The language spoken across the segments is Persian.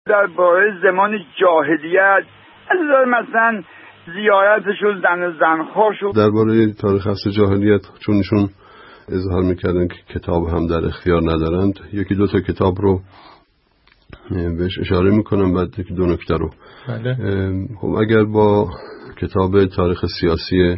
درباره زمان جاهلیت از مثلا زیارتشون زنخواشون. درباره تاریخ عصر جاهلیت چون ایشون اظهار میکردن که کتاب هم در اختیار ندارند، یکی دو تا کتاب رو بهش اشاره میکنم، بعد یکی دو نکته رو. بله. خب اگر با کتاب تاریخ سیاسی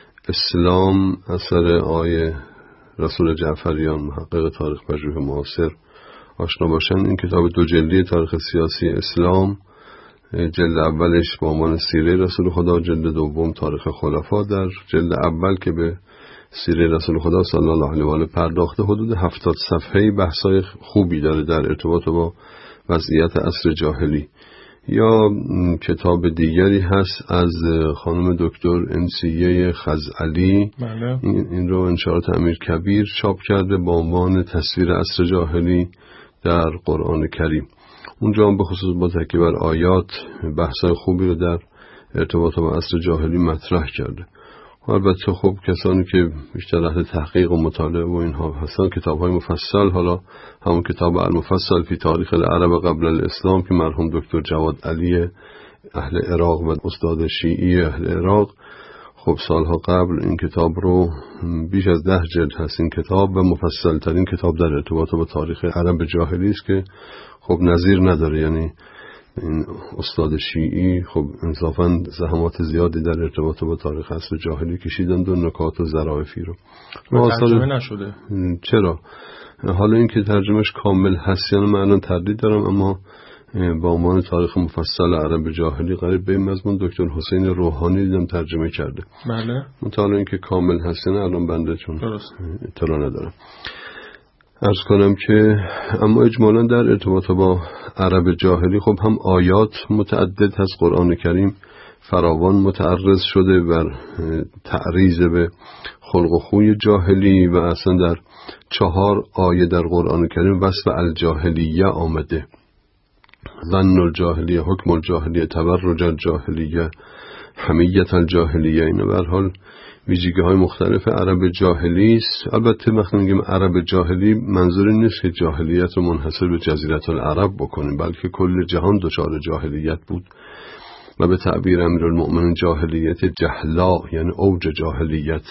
اسلام اثر آقای رسول جعفریان محقق تاریخ پژوه معاصر آشنا باشن، این کتاب دو جلدی تاریخ سیاسی اسلام، جلد اولش با عنوان سیره رسول خدا، جلد دوم تاریخ خلفا. در جلد اول که به سیره رسول خدا صلی الله علیه و آله پرداخته، حدود 70 صفحه‌ای بحث‌های خوبی داره در ارتباط با وضعیت عصر جاهلی. یا کتاب دیگری هست از خانم دکتر انسیه خزعلی، این رو انشاءات امیرکبیر چاپ کرده با عنوان تصویر عصر جاهلی در قرآن کریم. اونجا هم به خصوص با تکیه بر آیات بحث‌های خوبی رو در ارتباط با عصر جاهلی مطرح کرده. البته خب کسانی که بیشتر اهل تحقیق و مطالعه و اینها هستن، کتاب‌های مفصل، حالا همون کتاب المفصل فی تاریخ العرب قبل الاسلام که مرحوم دکتر جواد علی اهل عراق و استاد شیعی اهل عراق خب سالها قبل این کتاب رو، بیش از 10 جلد هست این کتاب و مفصل ترین کتاب در ارتباط با تاریخ عرب جاهلی است که خب نظیر نداره. یعنی این استاد شیعی خب انصافاً زحمات زیادی در ارتباط با تاریخ عصر جاهلی کشیدند و نکات و ظرافی رو. ترجمه نشده. چرا؟ حالا این که ترجمهش کامل هست یعنی من الان تردید دارم، اما با عنوان تاریخ مفصل عرب جاهلی قریب به مضمون دکتر حسین روحانی دیدم ترجمه کرده. بله. مطالعه این که کامل هست یعنی الان بنده چون اطلاع ندارم. عرض کنم که اما اجمالاً در ارتباط با عرب جاهلی خب هم آیات متعدد هست، قرآن کریم فراوان متعرض شده بر تعریض به خلق و خوی جاهلی و اصلا در 4 آیه در قرآن کریم وصف الجاهلیه آمده. ظن الجاهلیه، حکم الجاهلیه، تبرج الجاهلیه، حمیت الجاهلیه. اینا به هر حال ویژگی های مختلف عرب جاهلی است. البته وقتی میگیم عرب جاهلی منظور نیست که جاهلیت رو منحصر به جزیره العرب بکنیم، بلکه کل جهان دچار جاهلیت بود و به تعبیر امیرالمؤمنین جاهلیت جهلا یعنی اوج جاهلیت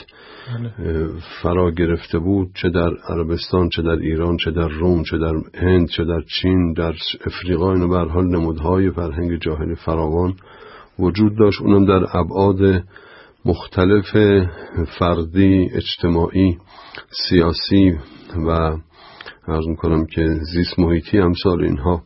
فرا گرفته بود، چه در عربستان، چه در ایران، چه در روم، چه در هند، چه در چین، در افریقا. اینو به هر حال نمودهای فرهنگ جاهلی فراوان وجود داشت، اونم در ابعاد مختلف فردی، اجتماعی، سیاسی و عرض می‌کنم که زیست محیطی امثال اینها.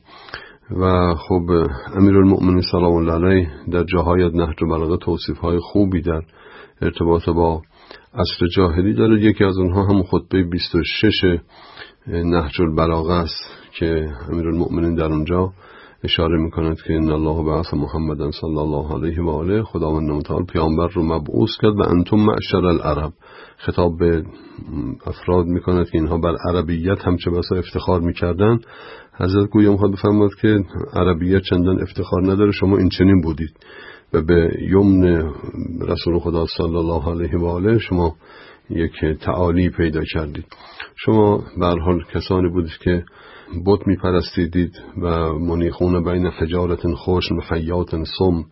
و خب امیرالمؤمنین سلام الله علیه در جاهای نهج البلاغه توصیف‌های خوبی در ارتباط با عصر جاهلی داره. یکی از اونها هم خطبه 26 نهج البلاغه است که امیرالمؤمنین در اونجا اشاره میکند که ان الله بعث محمدا صلی الله علیه و آله، خداوند متعال پیامبر رو مبعوث کرد و انتم معشر العرب، خطاب به افراد میکند که اینها بر عربیت هم چه بسا افتخار میکردن. حضرت گویا میخواد بفرماد که عربیت چندان افتخار نداره، شما این چنین بودید و به یمن رسول خدا صلی الله علیه و آله شما یک تعالی پیدا کردید. شما به هر حال کسانی بودید که بت میپرستیدید و منیخون بین حجارت خشن و حیات سم،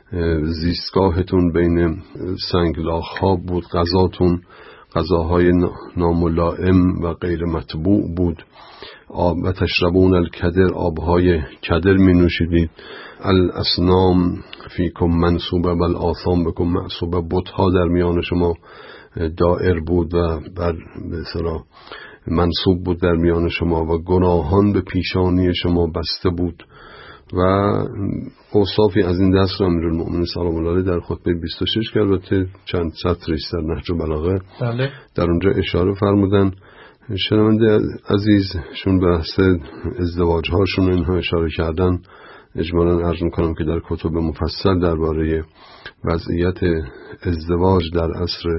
زیستگاهتون بین سنگلاخ ها بود، غذاتون غذاهای ناملائم و غیر مطبوع بود، و تشربون الکدر، آبهای کدر می نوشیدید، الاسنام فیکم منصوبه و الآثام بکم معصوبه، بتها در میان شما دائر بود و بر مثلا منصوب بود در میان شما و گناهان به پیشانی شما بسته بود و اوصافی از این دست رو امیرالمؤمنین سلام الله علیه در خطبه 26 که البته چند سطری است در نهج البلاغه در اونجا اشاره فرمودن. شنونده عزیزشون بحث ازدواج هاشون اینها اشاره کردن. اجمالاً عرض میکنم که در کتب مفصل درباره وضعیت ازدواج در عصر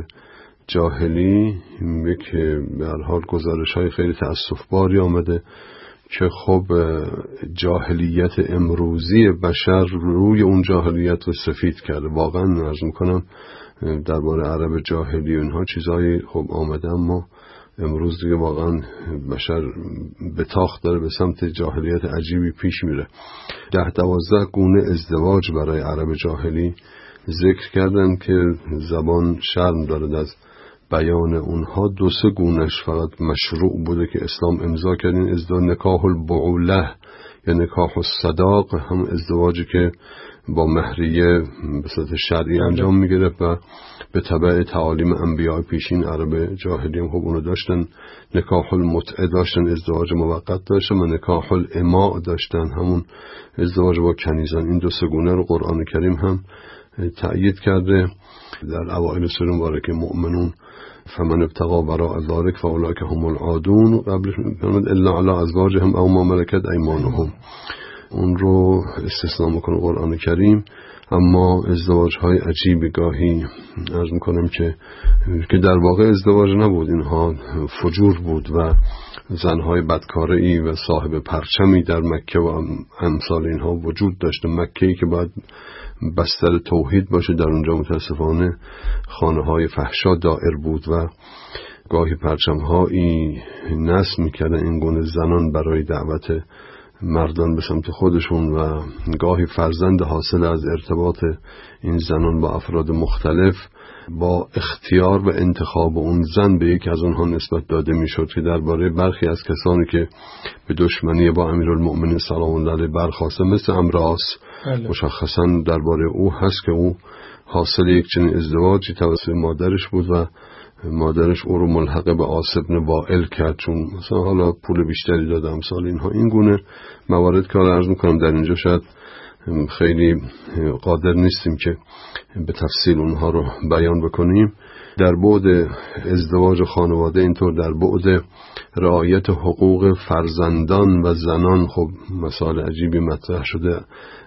جاهلی یک به هر حال گزارش‌های خیلی تأسف‌باری آمده که خب جاهلیت امروزی بشر روی اون جاهلیت رو سفید کرده. واقعا عرض میکنم درباره عرب جاهلی و اینها چیزایی خب آمده، اما امروز دیگه واقعا بشر به تاخت داره به سمت جاهلیت عجیبی پیش میره. 10-12 گونه ازدواج برای عرب جاهلی ذکر کردن که زبان شرم دارد از بیان اونها. 2-3 گونهش فقط مشروع بوده که اسلام امضا کردین. ازدواج نکاح البعوله یا نکاح الصداق، هم ازدواجی که با مهریه به صورت شرعی انجام میگرفت و به تبع تعالیم انبیاء پیشین عرب جاهلی هم خب اونو داشتن. نکاح المتعه داشتن، ازدواج موقت داشتن، و نکاح الاماء داشتن، همون ازدواج با کنیزان. این 2-3 گونه رو قرآن کریم هم تأیید کرده در اوائل سوره مبارکه مؤمنون. فمن ابتغى وراء ذلك فاولئک هم العادون، قبلش میگه الا علی ازواجهم او ما ملکت ایمانهم، اون رو استثناء میکنه قرآن کریم. اما ازدواج های عجیبی گاهی عرض میکنم که در واقع ازدواج نبود، اینها فجور بود و زنهای بدکاره‌ای و صاحب پرچمی در مکه و امثال اینها وجود داشت. مکه‌ای که باید بستر توحید باشه، در اونجا متاسفانه خانه های فحشا دائر بود و گاهی پرچم‌هایی نصب میکردن این گونه زنان برای دعوت مردان به سمت خودشون، و گاهی فرزند حاصل از ارتباط این زنان با افراد مختلف با اختیار و انتخاب اون زن به یکی از اونها نسبت داده میشد که درباره برخی از کسانی که به دشمنی با امیرالمؤمنین سلام الله علیه برخاسته مثل عمرو عاص مشخصا درباره او هست که او حاصل یک چنین ازدواجی توسط مادرش بود و مادرش او رو ملحق به عاص بن وائل کرد، چون مثلا حالا پول بیشتری داده امثال اینها. این گونه موارد که حالا عرض میکنم در اینجا شاید خیلی قادر نیستیم که به تفصیل اونها رو بیان بکنیم. در بعد ازدواج خانواده اینطور در بعد رعایت حقوق فرزندان و زنان خب مسائل عجیبی مطرح شده.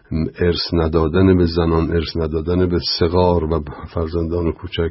ارث ندادن به زنان، ارث ندادن به صغار و فرزندان کوچک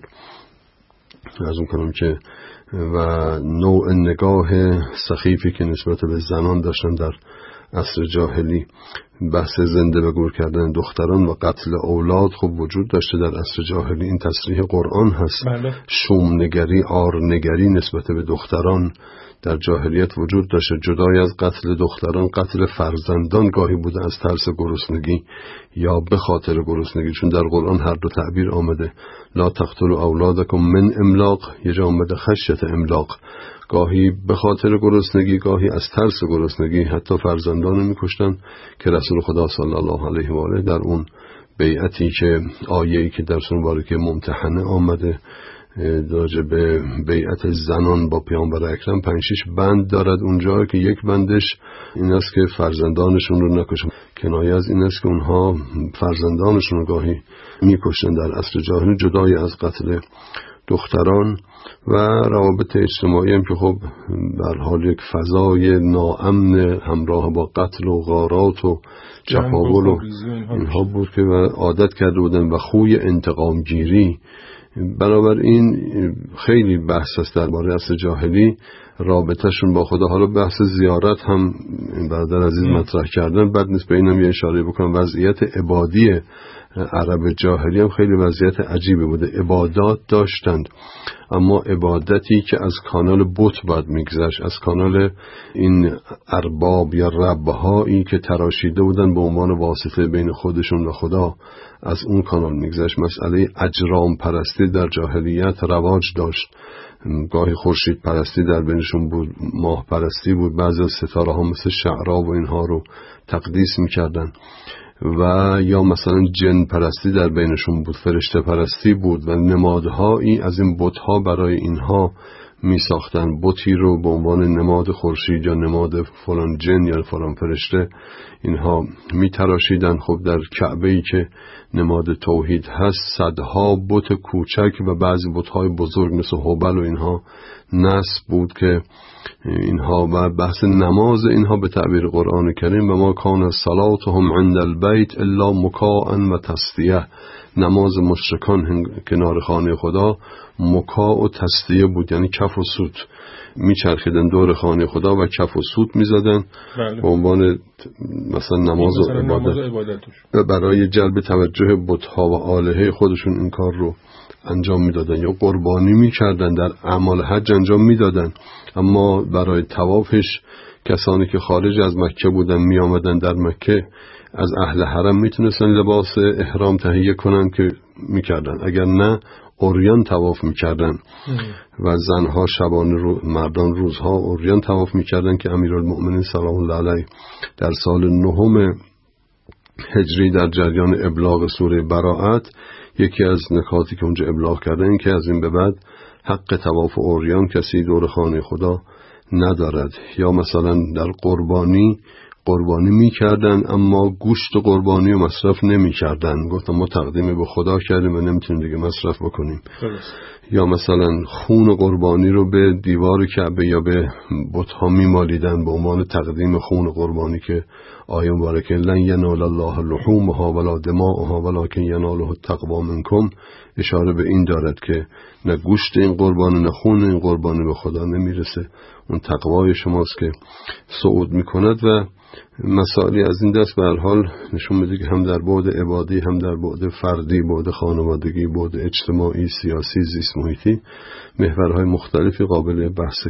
از اون کنم که، و نوع نگاه سخیفی که نسبت به زنان داشتن در عصر جاهلی. بحث زنده به گور کردن دختران و قتل اولاد خب وجود داشته در عصر جاهلی. این تصریح قرآن هست. شومنگری، آرنگری نسبت به دختران در جاهلیت وجود داشته. جدای از قتل دختران، قتل فرزندان گاهی بوده از ترس گرسنگی یا به خاطر گرسنگی، چون در قرآن هر دو تعبیر آمده. لا تقتلوا اولادکم من املاق، یه جا آمده خشیت املاق، گاهی به خاطر گرسنگی، گاهی از ترس گرسنگی حتی فرزندان میکشتن که رسول خدا صلی الله علیه و آله در اون بیعتی که آیه‌ای که در سوره مبارکه ممتحنه آمده راجع به بیعت زنان با پیامبر اکرم 5-6 بند دارد اونجا که یک بندش این است که فرزندانشون رو نکشن. کنایه از این است که اونها فرزندانشون رو گاهی میکشن در عصر جاهلی، جدای از قتل دختران. و روابط اجتماعی هم که خب در حال یک فضای ناامن همراه با قتل و غارات و چپاول و اینها بود که عادت کرده بودن و خوی انتقام گیری. بنابراین خیلی بحث است درباره عصر جاهلی، رابطهشون با خدا. حالا بحث زیارت هم برادر عزیز مطرح کردن، بعد نیست به اینم یه اشاره بکنم. وضعیت عبادی عرب جاهلی هم خیلی وضعیت عجیبی بوده. عبادات داشتند اما عبادتی که از کانال بت باید میگذشت، از کانال این ارباب یا ربهایی که تراشیده بودن به عنوان واسطه بین خودشون و خدا، از اون کانال میگذشت. مسئله اجرام پرستی در جاهلیت رواج داشت. گاهی خورشید پرستی در بینشون بود، ماه پرستی بود، بعضی از ستاره ها مثل شعرا و اینها رو تقدیس میکردن، و یا مثلا جن پرستی در بینشون بود، فرشته پرستی بود و نمادهایی از این بت‌ها برای اینها می ساختن. بتی رو به عنوان نماد خورشید یا نماد فلان جن یا فلان فرشته اینها می تراشیدن. خب در کعبه‌ای که نماد توحید هست صدها بت کوچک و بعضی بت‌های بزرگ مثل هبل و اینها نصب بود که اینها و بحث نماز اینها به تعبیر قرآن کریم و ما کان صلاتهم عند البیت الا مکاء و تصدیه. نماز مشرکان کنار خانه خدا مکاء و تصدیه بود، یعنی کف و سوت میچرخیدن دور خانه خدا و کف و سوت میزدن به عنوان مثلا نماز و عبادت، برای جلب توجه بت‌ها و آلهه خودشون این کار رو انجام میدادن یا قربانی میکردن، در اعمال حج انجام میدادن، اما برای طوافش کسانی که خارج از مکه بودن می آمدن در مکه از اهل حرم میتونستن لباس احرام تهیه کنن که میکردن، اگر نه عریان طواف میکردن و زنها شبانه مردان روزها عریان طواف میکردن که امیرالمؤمنین سلام الله علیه در سال 9 هجری در جریان ابلاغ سوره براءت یکی از نکاتی که اونجا ابلاغ کردن این که از این به بعد حق طواف عریان کسی دور خانه خدا ندارد. یا مثلا در قربانی میکردن اما گوشت قربانی رو مصرف نمیکردن، گفتن ما تقدیم به خدا کردیم و نمیتونیم دیگه مصرف بکنیم. یا مثلا خون قربانی رو به دیوار کعبه یا به بت‌ها میمالیدن به عنوان تقدیم خون قربانی که آیه مبارکه لن ینال الله لحومها ولا دماؤها ولکن یناله التقوی منکم اشاره به این دارد که نه گوشت این قربانی نه خون این قربانی به خدا نمیرسه، اون تقوای شماست که صعود میکند. و مسائلی از این دست به هر حال نشون میده که هم در بعد عبادی هم در بعد فردی، بعد خانوادگی، بعد اجتماعی، سیاسی، زیست محیطی محورهای مختلفی قابل بحث